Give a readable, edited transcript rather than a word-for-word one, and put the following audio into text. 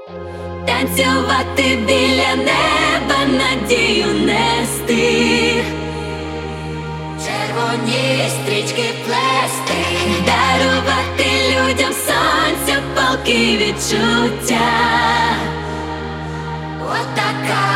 Танцювати біля неба, надію нести, червоні стрічки плести, дарувати людям сонця, палки відчуття. Отака